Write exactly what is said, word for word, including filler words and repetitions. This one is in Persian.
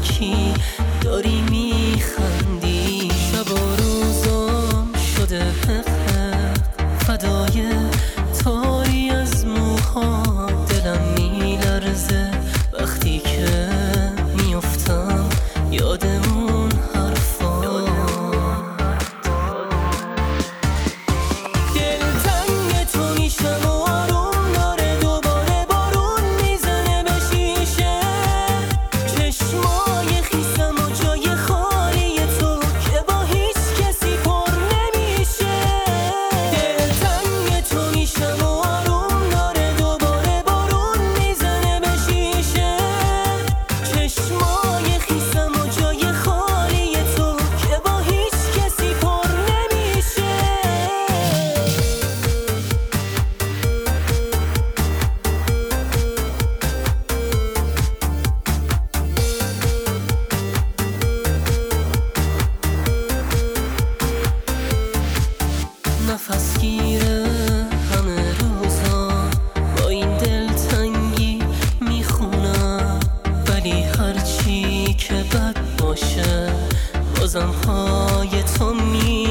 کی داری میخندی. شب و روزم شده حق حق فدای تاری از موها. دلم میلرزه وقتی که میافتم یادمون حرفا. دلتنگ تو میشم و آروم داره دوباره بارون میزنه به شیشه. چشمای خیسم و جای خالی تو که با هیچ کسی پر نمیشه. دلتنگ تو میشم و آروم داره دوباره بارون میزنه به شیشه. چشمای خیسم و جای خالی تو که با هیچ کسی پر نمیشه. نفس گیره همه روزا با این دلتنگی میخونم. ولی هرچی که بد باشه بازم پای تو می